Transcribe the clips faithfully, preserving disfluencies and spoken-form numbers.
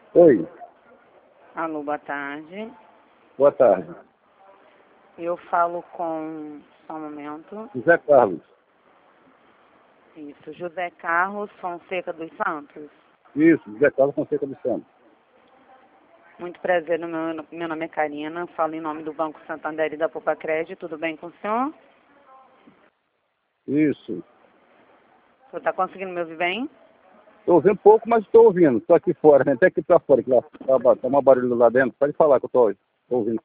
Oi, Alô, boa tarde. boa tarde. Eu falo com... Só um momento. José Carlos. Isso, José Carlos Fonseca dos Santos. Isso, José Carlos Fonseca dos Santos. Muito prazer, no meu, meu nome é Karina, falo em nome do Banco Santander e da Poupa Crédito. Tudo bem com o senhor? Isso. O senhor está conseguindo me ouvir bem? Estou ouvindo pouco, mas estou ouvindo. Estou aqui fora, né? Até aqui para fora, que lá está uma barulho lá dentro. Pode falar que eu estou ouvindo.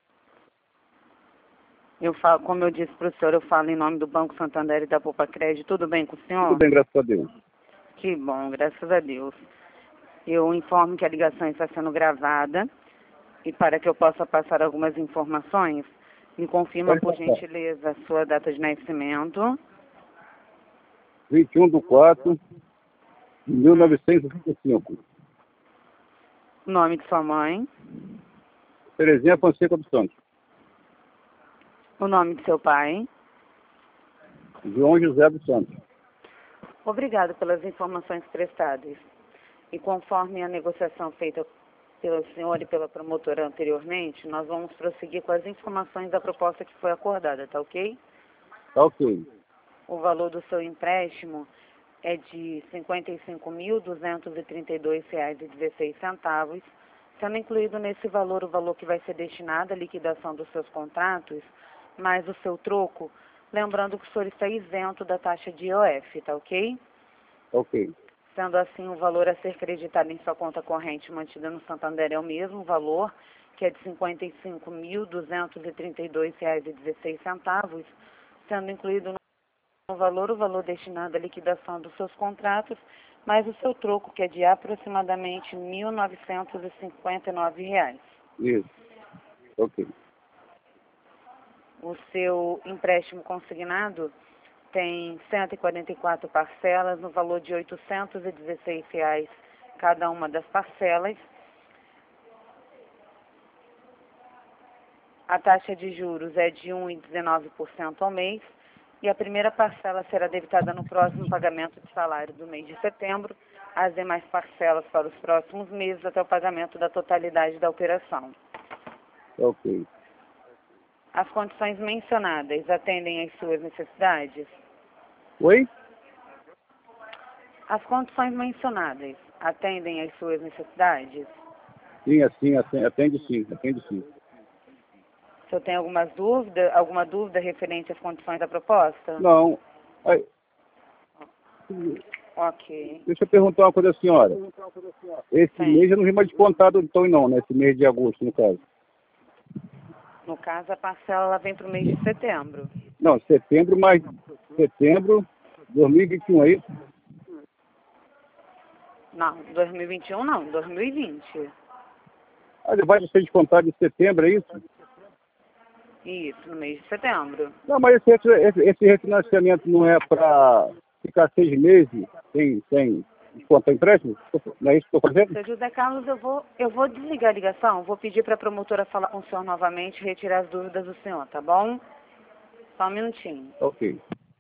Eu falo, como eu disse para o senhor, eu falo em nome do Banco Santander e da Poupa Crédito. Tudo bem com o senhor? Tudo bem, graças a Deus. Que bom, graças a Deus. Eu informo que a ligação está sendo gravada e para que eu possa passar algumas informações, me confirma, Pode por passar. gentileza, a sua data de nascimento, vinte e um de quatro de mil novecentos e vinte e cinco. o nome de sua mãe, Terezinha Fonseca dos Santos. o nome de seu pai. João José dos Santos. Obrigado pelas informações prestadas. E conforme a negociação feita pelo senhor e pela promotora anteriormente, nós vamos prosseguir com as informações da proposta que foi acordada, tá ok? Tá ok. O valor do seu empréstimo é de cinquenta e cinco mil duzentos e trinta e dois reais e dezesseis centavos, sendo incluído nesse valor o valor que vai ser destinado à liquidação dos seus contratos, mais o seu troco, lembrando que o senhor está isento da taxa de I O F, tá ok? Tá ok. Sendo assim, o valor a ser creditado em sua conta corrente mantida no Santander é o mesmo valor, que é de cinquenta e cinco mil duzentos e trinta e dois reais e dezesseis centavos, sendo incluído no valor o valor destinado à liquidação dos seus contratos, mais o seu troco, que é de aproximadamente mil novecentos e cinquenta e nove reais. Isso. Ok. O seu empréstimo consignado tem cento e quarenta e quatro parcelas no valor de oitocentos e dezesseis reais cada uma das parcelas. A taxa de juros é de um vírgula dezenove por cento ao mês e a primeira parcela será debitada no próximo pagamento de salário do mês de setembro, as demais parcelas para os próximos meses até o pagamento da totalidade da operação. Tá ok. As condições mencionadas atendem às suas necessidades? Oi? As condições mencionadas atendem às suas necessidades? Sim, assim, assim, atende sim, atende sim. O senhor tem alguma dúvida, alguma dúvida referente às condições da proposta? Não. Aí, Ok. deixa eu perguntar uma coisa à senhora. Esse Sim. mês eu não vi mais descontado então não, né? Esse mês de agosto, no caso. No caso, a parcela ela vem para o mês de setembro. Não, setembro mais setembro de dois mil e vinte e um, é isso? Não, dois mil e vinte e um não, dois mil e vinte. Ah, vai ser descontado em setembro, é isso? Isso, no mês de setembro. Não, mas esse, esse, esse refinanciamento não é para ficar seis meses sem, sem descontar empréstimo? Não é isso que eu estou fazendo? Seu José Carlos, eu vou, eu vou desligar a ligação, vou pedir para a promotora falar com o senhor novamente e retirar as dúvidas do senhor, tá bom? Só um minutinho. Ok.